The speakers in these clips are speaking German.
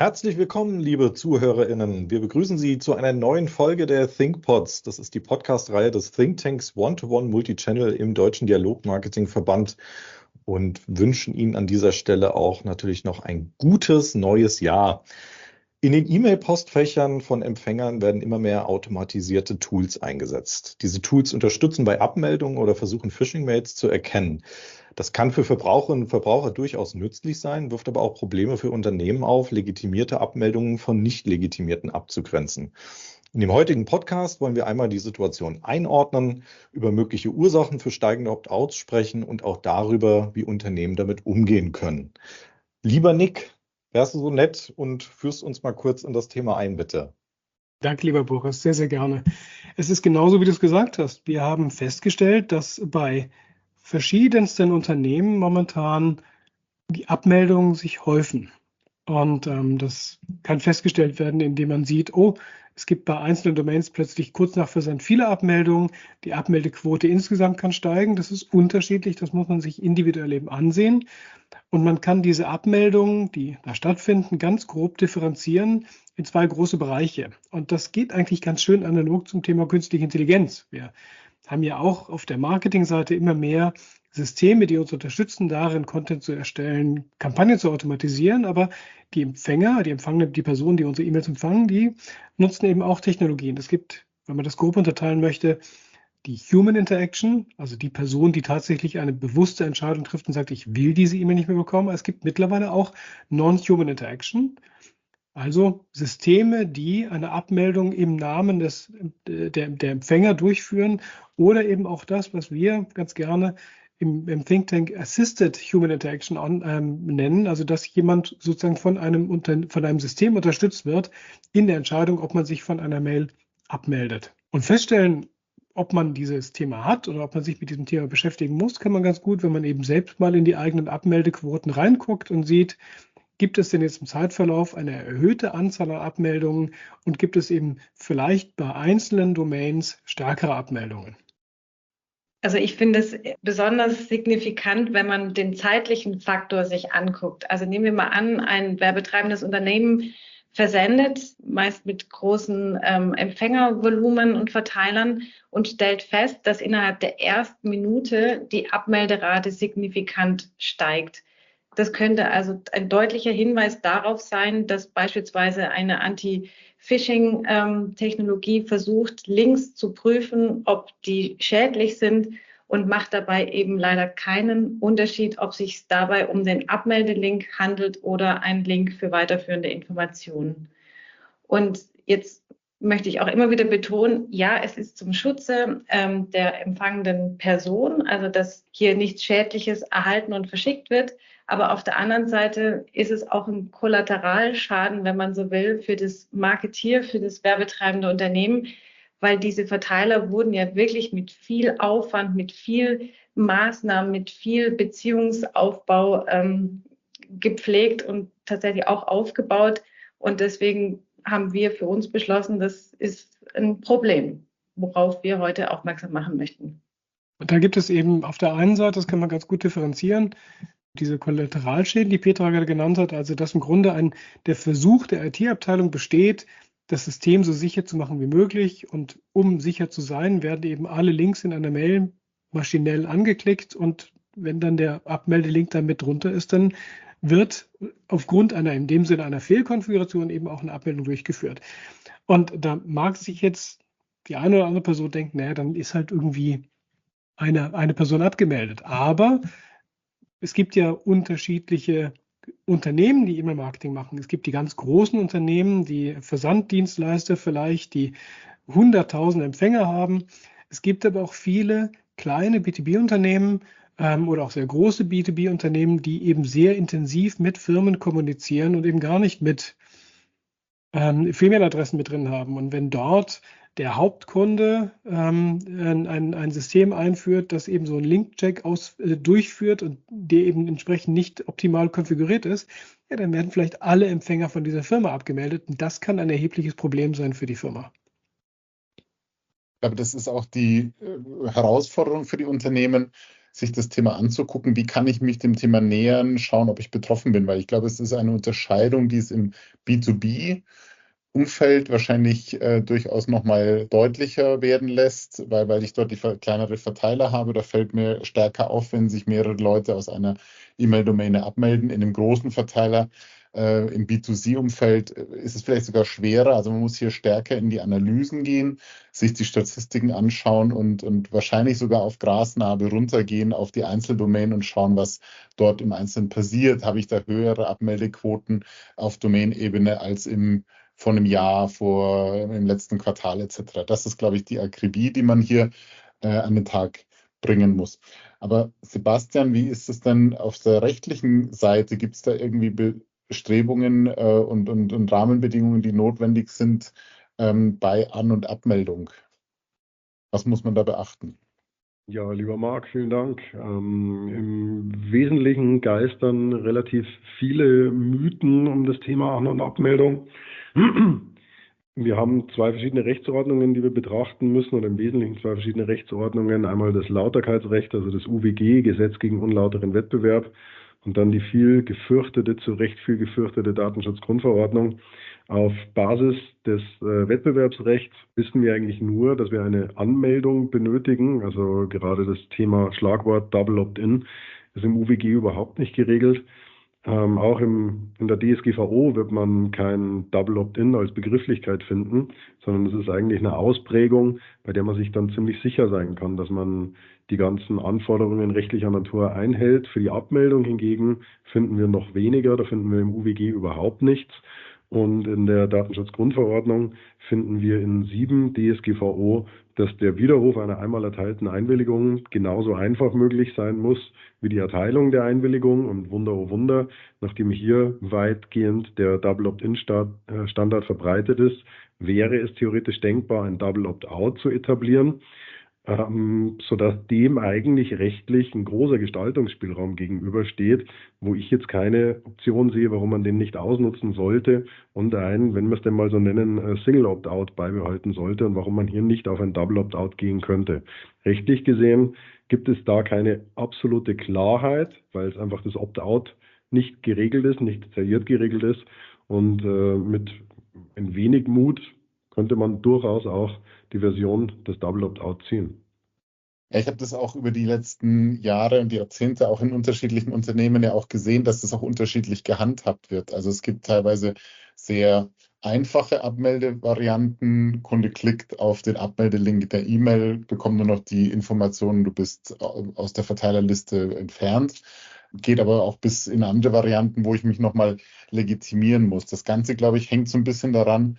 Herzlich willkommen, liebe ZuhörerInnen. Wir begrüßen Sie zu einer neuen Folge der ThinkPods. Das ist die Podcast-Reihe des Thinktanks One-to-One Multichannel im Deutschen Dialogmarketing-Verband und wünschen Ihnen an dieser Stelle auch natürlich noch ein gutes neues Jahr. In den E-Mail-Postfächern von Empfängern werden immer mehr automatisierte Tools eingesetzt. Diese Tools unterstützen bei Abmeldungen oder versuchen Phishing-Mails zu erkennen. Das kann für Verbraucherinnen und Verbraucher durchaus nützlich sein, wirft aber auch Probleme für Unternehmen auf, legitimierte Abmeldungen von nicht legitimierten abzugrenzen. In dem heutigen Podcast wollen wir einmal die Situation einordnen, über mögliche Ursachen für steigende Opt-outs sprechen und auch darüber, wie Unternehmen damit umgehen können. Lieber Nick, wärst du so nett und führst uns mal kurz in das Thema ein, bitte? Danke, lieber Boris, sehr, sehr gerne. Es ist genauso, wie du es gesagt hast. Wir haben festgestellt, dass bei verschiedensten Unternehmen momentan die Abmeldungen sich häufen. Und das kann festgestellt werden, indem man sieht, oh, es gibt bei einzelnen Domains plötzlich kurz nach Versand viele Abmeldungen. Die Abmeldequote insgesamt kann steigen. Das ist unterschiedlich, das muss man sich individuell eben ansehen. Und man kann diese Abmeldungen, die da stattfinden, ganz grob differenzieren in zwei große Bereiche. Und das geht eigentlich ganz schön analog zum Thema künstliche Intelligenz. Wir haben ja auch auf der Marketingseite immer mehr Systeme, die uns unterstützen, darin Content zu erstellen, Kampagnen zu automatisieren. Aber die Empfänger, die Personen, die unsere E-Mails empfangen, die nutzen eben auch Technologien. Es gibt, wenn man das grob unterteilen möchte, die Human Interaction, also die Person, die tatsächlich eine bewusste Entscheidung trifft und sagt, ich will diese E-Mail nicht mehr bekommen. Es gibt mittlerweile auch Non-Human Interaction, also Systeme, die eine Abmeldung im Namen der Empfänger durchführen oder eben auch das, was wir ganz gerne im Think Tank Assisted Human Interaction nennen, also dass jemand sozusagen von einem System unterstützt wird in der Entscheidung, ob man sich von einer Mail abmeldet. Und feststellen, ob man dieses Thema hat oder ob man sich mit diesem Thema beschäftigen muss, kann man ganz gut, wenn man eben selbst mal in die eigenen Abmeldequoten reinguckt und sieht, gibt es denn jetzt im Zeitverlauf eine erhöhte Anzahl an Abmeldungen und gibt es eben vielleicht bei einzelnen Domains stärkere Abmeldungen? Also ich finde es besonders signifikant, wenn man den zeitlichen Faktor sich anguckt. Also nehmen wir mal an, ein werbetreibendes Unternehmen versendet, meist mit großen Empfängervolumen und Verteilern und stellt fest, dass innerhalb der ersten Minute die Abmelderate signifikant steigt. Das könnte also ein deutlicher Hinweis darauf sein, dass beispielsweise eine Anti-Phishing-Technologie versucht, Links zu prüfen, ob die schädlich sind und macht dabei eben leider keinen Unterschied, ob es sich dabei um den Abmeldelink handelt oder einen Link für weiterführende Informationen. Und jetzt möchte ich auch immer wieder betonen, ja, es ist zum Schutze der empfangenden Person, also dass hier nichts Schädliches erhalten und verschickt wird. Aber auf der anderen Seite ist es auch ein Kollateralschaden, wenn man so will, für das Marketier, für das werbetreibende Unternehmen, weil diese Verteiler wurden ja wirklich mit viel Aufwand, mit viel Maßnahmen, mit viel Beziehungsaufbau gepflegt und tatsächlich auch aufgebaut. Und deswegen haben wir für uns beschlossen, das ist ein Problem, worauf wir heute aufmerksam machen möchten. Und da gibt es eben auf der einen Seite, das kann man ganz gut differenzieren, diese Kollateralschäden, die Petra gerade genannt hat, also dass im Grunde der Versuch der IT-Abteilung besteht, das System so sicher zu machen wie möglich. Und um sicher zu sein, werden eben alle Links in einer Mail maschinell angeklickt. Und wenn dann der Abmeldelink da mit drunter ist, dann wird aufgrund in dem Sinne einer Fehlkonfiguration eben auch eine Abmeldung durchgeführt. Und da mag sich jetzt die eine oder andere Person denken, naja, dann ist halt irgendwie eine Person abgemeldet. Aber es gibt ja unterschiedliche Unternehmen, die E-Mail-Marketing machen. Es gibt die ganz großen Unternehmen, die Versanddienstleister vielleicht, die 100.000 Empfänger haben. Es gibt aber auch viele kleine B2B-Unternehmen oder auch sehr große B2B-Unternehmen, die eben sehr intensiv mit Firmen kommunizieren und eben gar nicht mit E-Mail-Adressen mit drin haben. Und wenn dort der Hauptkunde ein System einführt, das eben so einen Link-Check durchführt und der eben entsprechend nicht optimal konfiguriert ist, ja, dann werden vielleicht alle Empfänger von dieser Firma abgemeldet. Und das kann ein erhebliches Problem sein für die Firma. Aber das ist auch die Herausforderung für die Unternehmen, sich das Thema anzugucken, wie kann ich mich dem Thema nähern, schauen, ob ich betroffen bin, weil ich glaube, es ist eine Unterscheidung, die es im B2B-Umfeld wahrscheinlich durchaus nochmal deutlicher werden lässt, weil ich dort die kleinere Verteiler habe. Da fällt mir stärker auf, wenn sich mehrere Leute aus einer E-Mail-Domäne abmelden. In einem großen Verteiler im B2C-Umfeld ist es vielleicht sogar schwerer. Also man muss hier stärker in die Analysen gehen, sich die Statistiken anschauen und wahrscheinlich sogar auf Grasnarbe runtergehen auf die Einzeldomänen und schauen, was dort im Einzelnen passiert. Habe ich da höhere Abmeldequoten auf Domain-Ebene als vor einem Jahr, im letzten Quartal etc. Das ist, glaube ich, die Akribie, die man hier an den Tag bringen muss. Aber Sebastian, wie ist es denn auf der rechtlichen Seite? Gibt es da irgendwie Bestrebungen und Rahmenbedingungen, die notwendig sind bei An- und Abmeldung? Was muss man da beachten? Ja, lieber Marc, vielen Dank. Im Wesentlichen geistern relativ viele Mythen um das Thema An- und Abmeldung. Wir haben zwei verschiedene Rechtsordnungen, die wir betrachten müssen, oder im Wesentlichen zwei verschiedene Rechtsordnungen. Einmal das Lauterkeitsrecht, also das UWG, Gesetz gegen unlauteren Wettbewerb, und dann die zu Recht viel gefürchtete Datenschutzgrundverordnung. Auf Basis des Wettbewerbsrechts wissen wir eigentlich nur, dass wir eine Anmeldung benötigen. Also gerade das Thema Schlagwort Double Opt-in ist im UWG überhaupt nicht geregelt. Auch in der DSGVO wird man kein Double Opt-in als Begrifflichkeit finden, sondern es ist eigentlich eine Ausprägung, bei der man sich dann ziemlich sicher sein kann, dass man die ganzen Anforderungen rechtlicher Natur einhält. Für die Abmeldung hingegen finden wir noch weniger, da finden wir im UWG überhaupt nichts. Und in der Datenschutzgrundverordnung finden wir in 7 DSGVO, dass der Widerruf einer einmal erteilten Einwilligung genauso einfach möglich sein muss wie die Erteilung der Einwilligung. Und Wunder, oh Wunder, nachdem hier weitgehend der Double Opt-in-Standard verbreitet ist, wäre es theoretisch denkbar, ein Double Opt-out zu etablieren, sodass dem eigentlich rechtlich ein großer Gestaltungsspielraum gegenübersteht, wo ich jetzt keine Option sehe, warum man den nicht ausnutzen sollte und wenn wir es denn mal so nennen, Single Opt-out beibehalten sollte und warum man hier nicht auf ein Double Opt-out gehen könnte. Rechtlich gesehen gibt es da keine absolute Klarheit, weil es einfach das Opt-out nicht geregelt ist, nicht detailliert geregelt ist, und mit ein wenig Mut könnte man durchaus auch die Version des Double Opt-out ziehen. Ja, ich habe das auch über die letzten Jahre und die Jahrzehnte auch in unterschiedlichen Unternehmen ja auch gesehen, dass das auch unterschiedlich gehandhabt wird. Also es gibt teilweise sehr einfache Abmeldevarianten. Kunde klickt auf den Abmeldelink der E-Mail, bekommt nur noch die Informationen, du bist aus der Verteilerliste entfernt. Geht aber auch bis in andere Varianten, wo ich mich nochmal legitimieren muss. Das Ganze, glaube ich, hängt so ein bisschen daran,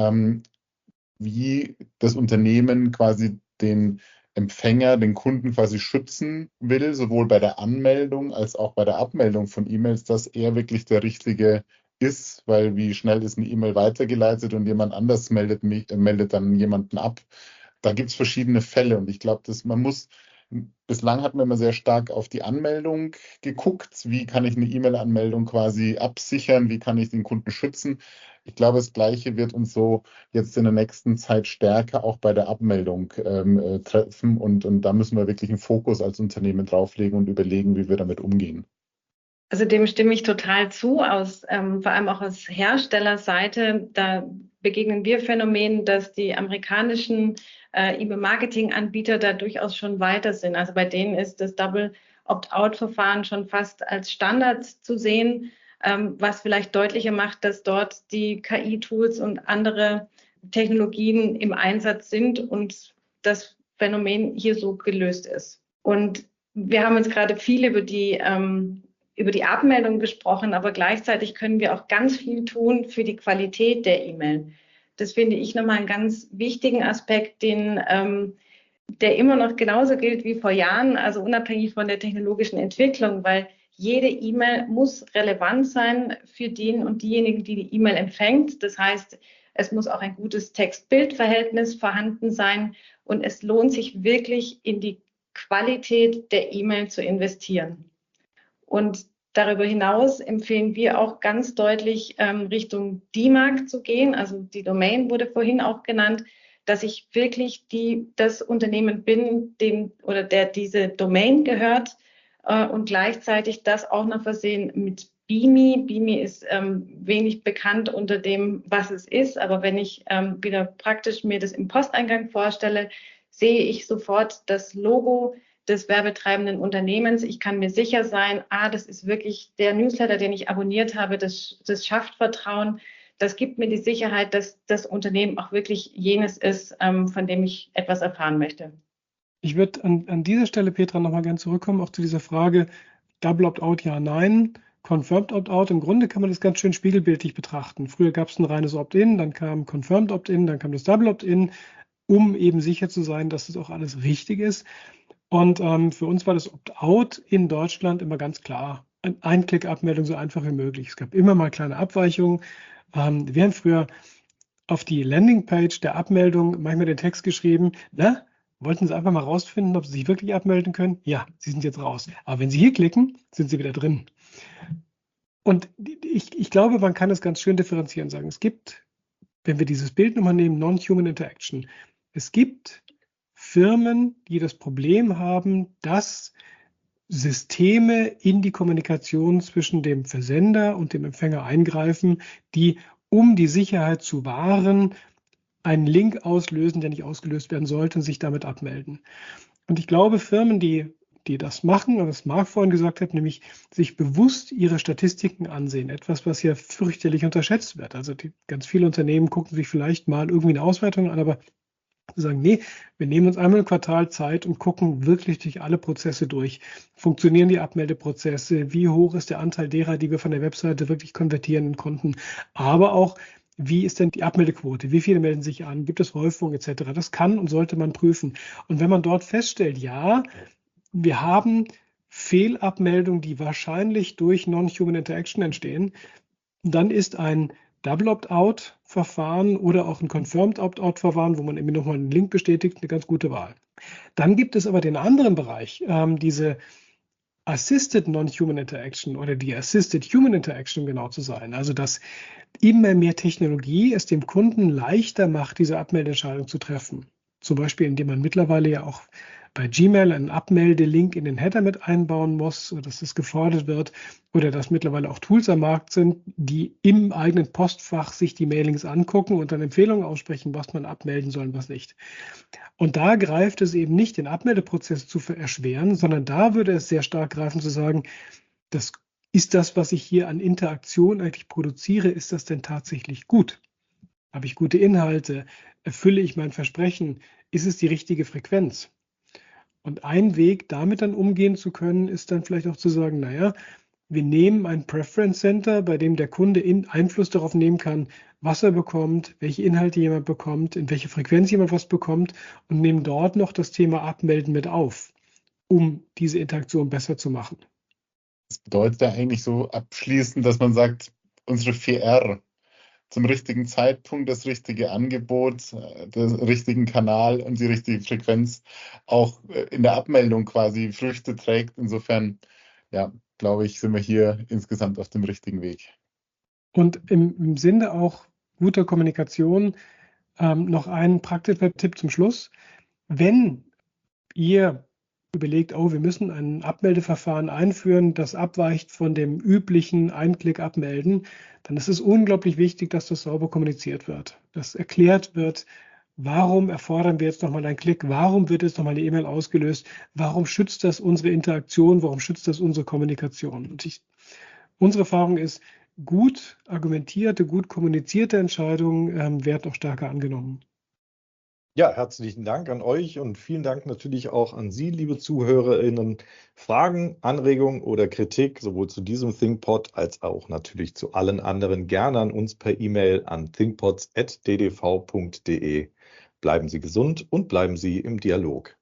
wie das Unternehmen quasi den Empfänger, den Kunden quasi schützen will, sowohl bei der Anmeldung als auch bei der Abmeldung von E-Mails, dass er wirklich der Richtige ist, weil wie schnell ist eine E-Mail weitergeleitet und jemand anders meldet dann jemanden ab. Da gibt es verschiedene Fälle und ich glaube, bislang hat man immer sehr stark auf die Anmeldung geguckt. Wie kann ich eine E-Mail-Anmeldung quasi absichern? Wie kann ich den Kunden schützen? Ich glaube, das Gleiche wird uns so jetzt in der nächsten Zeit stärker auch bei der Abmeldung treffen. Und da müssen wir wirklich einen Fokus als Unternehmen drauflegen und überlegen, wie wir damit umgehen. Also dem stimme ich total zu, vor allem auch aus Herstellerseite. Da begegnen wir Phänomenen, dass die amerikanischen E-Mail-Marketing-Anbieter da durchaus schon weiter sind. Also bei denen ist das Double Opt-out-Verfahren schon fast als Standard zu sehen, was vielleicht deutlicher macht, dass dort die KI-Tools und andere Technologien im Einsatz sind und das Phänomen hier so gelöst ist. Und wir haben jetzt gerade viel über die Abmeldung gesprochen, aber gleichzeitig können wir auch ganz viel tun für die Qualität der E-Mail. Das finde ich nochmal einen ganz wichtigen Aspekt, der immer noch genauso gilt wie vor Jahren, also unabhängig von der technologischen Entwicklung, weil jede E-Mail muss relevant sein für den und diejenigen, die die E-Mail empfängt. Das heißt, es muss auch ein gutes Text-Bild-Verhältnis vorhanden sein und es lohnt sich wirklich in die Qualität der E-Mail zu investieren. Und darüber hinaus empfehlen wir auch ganz deutlich Richtung DMARC zu gehen. Also die Domain wurde vorhin auch genannt. dass ich wirklich das Unternehmen bin, der diese Domain gehört und gleichzeitig das auch noch versehen mit BIMI. BIMI ist wenig bekannt unter dem, was es ist, aber wenn ich wieder praktisch mir das im Posteingang vorstelle, sehe ich sofort das Logo des werbetreibenden Unternehmens. Ich kann mir sicher sein, das ist wirklich der Newsletter, den ich abonniert habe, das schafft Vertrauen. Das gibt mir die Sicherheit, dass das Unternehmen auch wirklich jenes ist, von dem ich etwas erfahren möchte. Ich würde an dieser Stelle, Petra, nochmal gerne zurückkommen, auch zu dieser Frage, Double Opt-out, ja, nein, Confirmed Opt-out. Im Grunde kann man das ganz schön spiegelbildlich betrachten. Früher gab es ein reines Opt-in, dann kam Confirmed Opt-in, dann kam das Double Opt-in, um eben sicher zu sein, dass das auch alles richtig ist. Und für uns war das Opt-out in Deutschland immer ganz klar. Ein-Klick-Abmeldung so einfach wie möglich. Es gab immer mal kleine Abweichungen. Wir haben früher auf die Landingpage der Abmeldung manchmal den Text geschrieben, wollten Sie einfach mal rausfinden, ob Sie sich wirklich abmelden können? Ja, Sie sind jetzt raus. Aber wenn Sie hier klicken, sind Sie wieder drin. Und ich glaube, man kann es ganz schön differenzieren sagen. Es gibt, wenn wir dieses Bild nochmal nehmen, Non-Human Interaction, es gibt Firmen, die das Problem haben, dass Systeme in die Kommunikation zwischen dem Versender und dem Empfänger eingreifen, die, um die Sicherheit zu wahren, einen Link auslösen, der nicht ausgelöst werden sollte und sich damit abmelden. Und ich glaube, Firmen, die das machen, und was Marc vorhin gesagt hat, nämlich sich bewusst ihre Statistiken ansehen, etwas, was ja fürchterlich unterschätzt wird. Also ganz viele Unternehmen gucken sich vielleicht mal irgendwie eine Auswertung an, aber sagen, nee, wir nehmen uns einmal im Quartal Zeit und gucken wirklich durch alle Prozesse durch. Funktionieren die Abmeldeprozesse? Wie hoch ist der Anteil derer, die wir von der Webseite wirklich konvertieren konnten? Aber auch, wie ist denn die Abmeldequote? Wie viele melden sich an? Gibt es Häufung etc.? Das kann und sollte man prüfen. Und wenn man dort feststellt, ja, wir haben Fehlabmeldungen, die wahrscheinlich durch Non-Human Interaction entstehen, dann ist ein Double Opt-out-Verfahren oder auch ein Confirmed Opt-out-Verfahren, wo man eben nochmal einen Link bestätigt, eine ganz gute Wahl. Dann gibt es aber den anderen Bereich, diese Assisted Non-Human Interaction oder die Assisted Human Interaction, um genau zu sein. Also dass immer mehr Technologie es dem Kunden leichter macht, diese Abmeldeentscheidung zu treffen. Zum Beispiel, indem man mittlerweile ja auch bei Gmail einen Abmeldelink in den Header mit einbauen muss, dass es gefordert wird, oder dass mittlerweile auch Tools am Markt sind, die im eigenen Postfach sich die Mailings angucken und dann Empfehlungen aussprechen, was man abmelden soll und was nicht. Und da greift es eben nicht, den Abmeldeprozess zu erschweren, sondern da würde es sehr stark greifen zu sagen, das ist das, was ich hier an Interaktion eigentlich produziere, ist das denn tatsächlich gut? Habe ich gute Inhalte? Erfülle ich mein Versprechen? Ist es die richtige Frequenz? Und ein Weg, damit dann umgehen zu können, ist dann vielleicht auch zu sagen, naja, wir nehmen ein Preference Center, bei dem der Kunde Einfluss darauf nehmen kann, was er bekommt, welche Inhalte jemand bekommt, in welche Frequenz jemand was bekommt und nehmen dort noch das Thema Abmelden mit auf, um diese Interaktion besser zu machen. Das bedeutet ja eigentlich so abschließend, dass man sagt, unsere 4R, zum richtigen Zeitpunkt das richtige Angebot, den richtigen Kanal und die richtige Frequenz auch in der Abmeldung quasi Früchte trägt. Insofern, ja, glaube ich, sind wir hier insgesamt auf dem richtigen Weg. Und im Sinne auch guter Kommunikation noch ein praktischer Tipp zum Schluss. Wenn ihr überlegt, wir müssen ein Abmeldeverfahren einführen, das abweicht von dem üblichen Ein-Klick-Abmelden, dann ist es unglaublich wichtig, dass das sauber kommuniziert wird. Dass erklärt wird, warum erfordern wir jetzt nochmal einen Klick, warum wird jetzt nochmal eine E-Mail ausgelöst, warum schützt das unsere Interaktion, warum schützt das unsere Kommunikation. Und unsere Erfahrung ist, gut argumentierte, gut kommunizierte Entscheidungen werden auch stärker angenommen. Ja, herzlichen Dank an euch und vielen Dank natürlich auch an Sie, liebe ZuhörerInnen. Fragen, Anregungen oder Kritik sowohl zu diesem ThinkPod als auch natürlich zu allen anderen gerne an uns per E-Mail an thinkpods@ddv.de. Bleiben Sie gesund und bleiben Sie im Dialog.